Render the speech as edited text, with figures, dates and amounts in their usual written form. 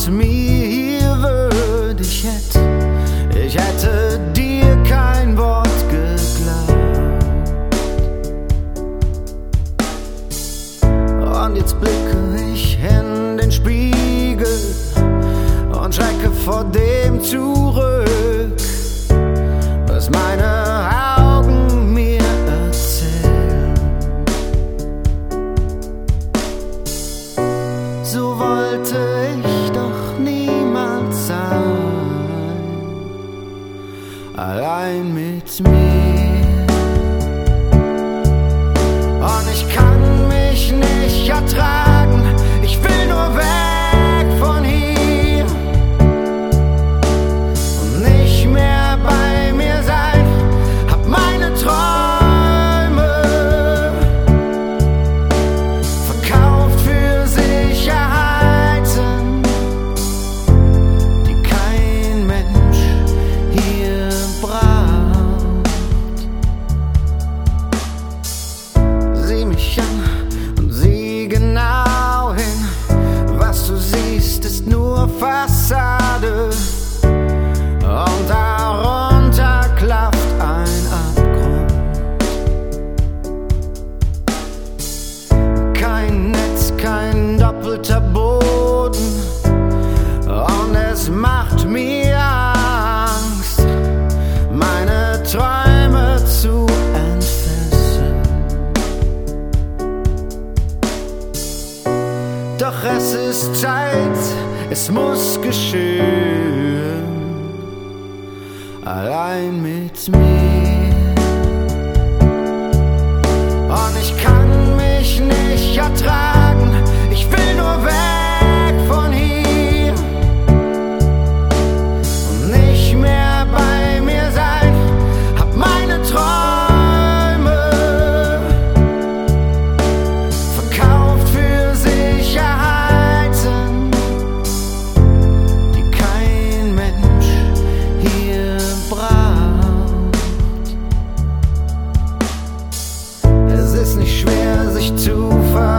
aus mir hier würdig hätte, ich hätte dir kein Wort geglaubt. Und jetzt blicke ich in den Spiegel und schrecke vor dem zurück, was meine Augen mir erzählen. So wollte ich doch niemals sein, allein mit mir. Und ich kann mich nicht ertragen, ich will nur weg von hier und nicht mehr bei mir sein, hab meine Träume verkauft für Sicherheiten, die kein Mensch hier braucht. Sieh mich an und sieh genau hin, was du siehst, ist nur Fassade. Und darunter klafft ein Abgrund. Kein Netz, kein doppelter Boden. Und es macht mir Angst, meine Träume zu entfesseln. Doch es ist Zeit, es muss geschehen, allein mit mir. Und ich kann mich nicht ertragen, ich will nur weg von hier und nicht mehr bei mir sein, hab meine Träume verkauft für Sicherheiten, die kein Mensch hier braucht. Es ist nicht schwer, sich zu verlieren.